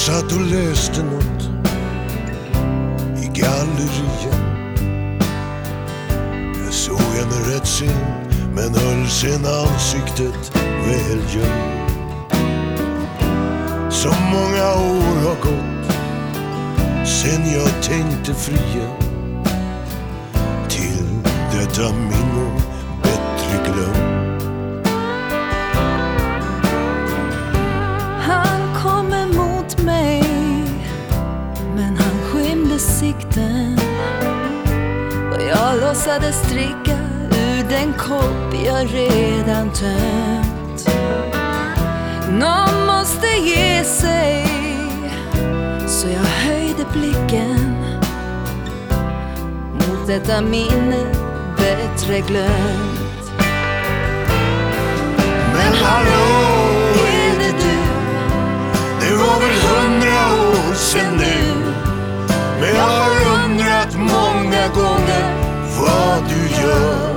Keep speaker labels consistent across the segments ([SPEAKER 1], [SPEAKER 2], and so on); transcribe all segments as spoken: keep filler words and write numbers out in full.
[SPEAKER 1] satt och läste något i galleriet. Jag såg henne rätt sen, men höll sen ansiktet väl gömt. Så många år har gått sen jag tänkte fria, till detta minne bättre glöm.
[SPEAKER 2] Han kom emot mig, men han skymde sikten, och jag låtsades dricka ur den kopp jag redan tömt. Någon måste ge sig, så jag höjde blicken mot detta minne bättre glömt.
[SPEAKER 1] Men hallå, är det du? Det var väl hundra år sedan nu, men jag har undrat många gånger vad du gör.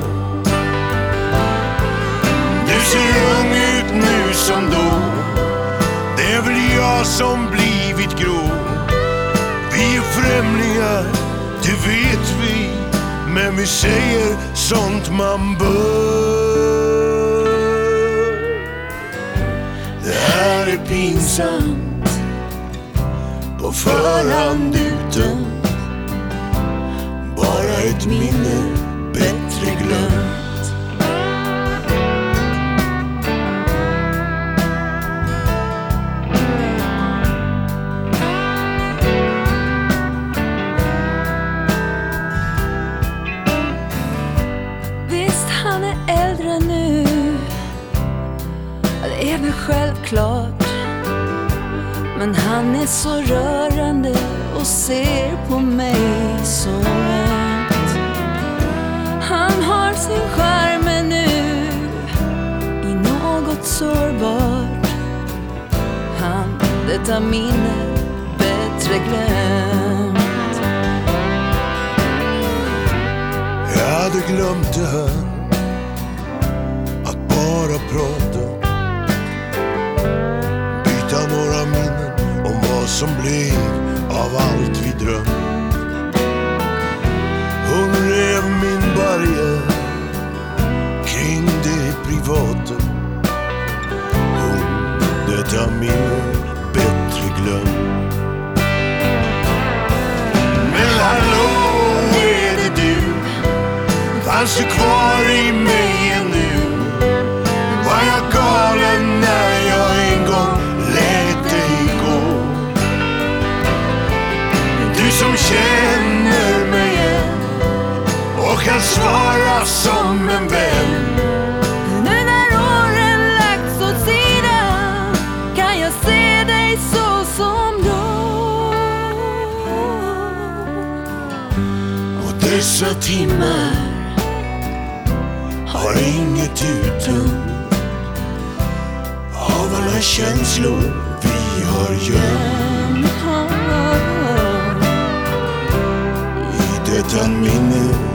[SPEAKER 1] Du ser ung ut nu som då, det är väl jag som blivit grå. Vi är främlingar, det vet vi, men vi säger sånt man bör. Det här är pinsamt, på förhand utdömt, bara ett minne bättre glömt.
[SPEAKER 2] Han är äldre nu, det är väl självklart, men han är så rörande och ser på mig så ömt. Han har sin charm nu i något sårbart, han detta minne bättre glömt.
[SPEAKER 1] Jag hade glömt det här, bara prata, byta några minnen om vad som blev av allt vi drömt. Hon rev min barriär kring det privata, hon detta minne bättre glömt. Men hallå, är det du? Fanns du kvar i mig ännu? Var jag galen när jag en gång lät dig gå? Du som känner mig än och kan svara som en vän.
[SPEAKER 2] Nu när åren lagts åt sidan kan jag se dig så som då.
[SPEAKER 1] Och dessa timmar har inget utdömt av alla känslor vi har gömt. I detta minne